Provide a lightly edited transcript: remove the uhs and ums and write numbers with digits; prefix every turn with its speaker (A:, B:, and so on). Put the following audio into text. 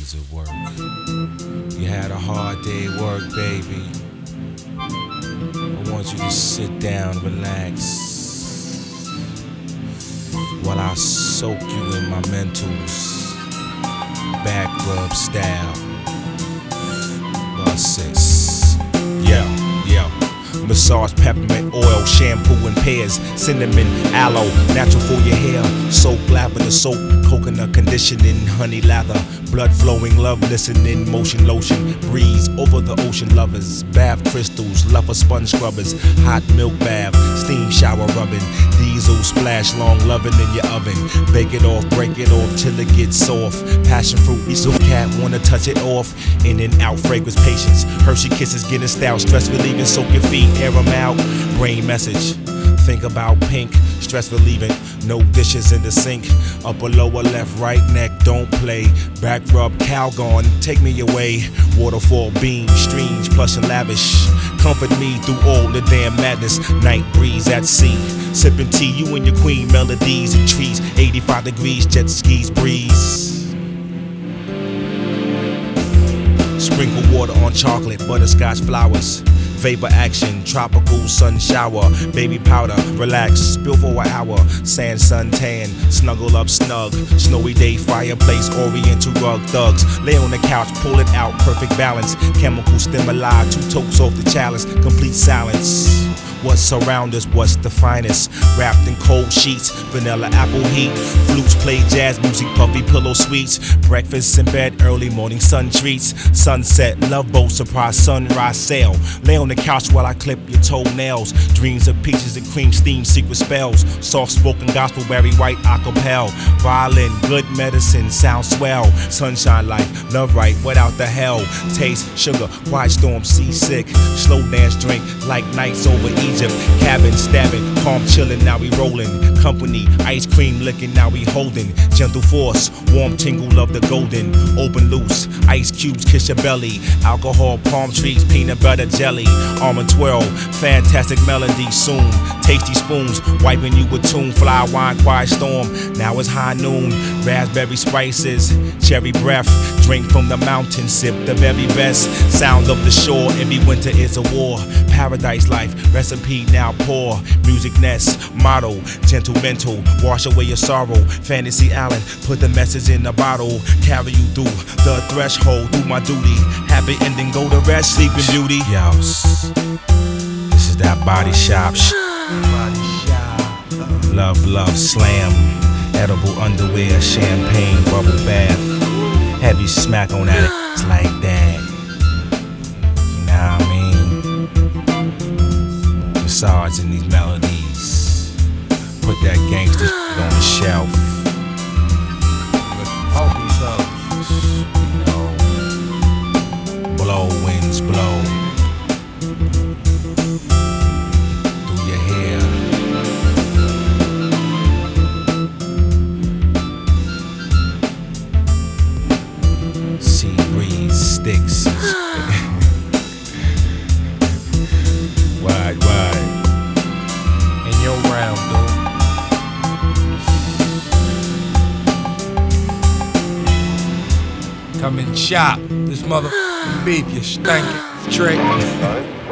A: was at work. You had a hard day at work, baby. I want you to sit down, relax, while I soak you in my mentals, back rub style. Bus 6. Yeah. Massage, peppermint oil, shampoo and pears, cinnamon, aloe, natural for your hair. Soap, lavender soap, coconut conditioning, honey lather, blood flowing, love listening, motion lotion, breeze over the ocean lovers, bath crystals, lover sponge scrubbers, hot milk bath, steam shower rubbing, diesel splash, long loving in your oven. Bake it off, break it off till it gets soft. Passion fruit, weasel cat, wanna touch it off. In and out, fragrance, patience. Hershey kisses, getting style, stress relieving, soak your feet, air them out. Brain message, think about pink, stress relieving. No dishes in the sink. Upper, lower, left, right, neck, don't play. Back rub, Calgon, take me away. Waterfall, beam, streams, plush and lavish. Comfort me through all the damn madness. Night breeze at sea. Sipping tea, you and your queen, melodies and trees. 85 degrees, jet skis, breeze. Sprinkle water on chocolate, butterscotch flowers. Vapor action, tropical sun shower. Baby powder, relax, spill for an hour. Sand, sun tan, snuggle up snug. Snowy day, fireplace, oriental rug. Thugs, lay on the couch, pull it out, perfect balance. Chemical stimuli, 2 tokes off the chalice. Complete silence. What's around us, what's the finest? Wrapped in cold sheets, vanilla apple heat. Flutes play jazz music, puffy pillow sweets. Breakfast in bed, early morning sun treats. Sunset, love boat, surprise sunrise sail. Lay on the couch while I clip your toenails. Dreams of peaches and cream, steam, secret spells. Soft spoken gospel, Barry White, acapella. Violin, good medicine, sound swell. Sunshine life, love right, without the hell. Taste, sugar, quiet storm, seasick. Slow dance drink, like nights over Egypt. Cabin, stabbing, calm chillin', now we rollin'. Company, ice cream licking, now we holding. Gentle force, warm tingle of the golden. Open loose, ice cubes kiss your belly. Alcohol, palm trees, peanut butter jelly. Almond twirl, fantastic melody soon. Tasty spoons, wiping you with tune. Fly wine, quiet storm, now it's high noon. Raspberry spices, cherry breath. Drink from the mountain, sip the very best. Sound of the shore, every winter is a war. Paradise life, recipe now pour. Music nest, motto, gentle mental. Wash away your sorrow, Fantasy Island. Put the message in a bottle. Carry you through the threshold, do my duty. Happy ending, go to rest, sleeping beauty. Yo, this is that body shop. Love, slam. Edible underwear, champagne, bubble bath. Heavy smack on that ass like that. You know what I mean? Massage in these melodies. Put that gangster shit on the shelf. All these hoes, you know. Blow, winds blow. Through your hair. Sea breeze, sticks. Wide. In your round, dude. Come and shop this motherfucking beef, you stinking trick.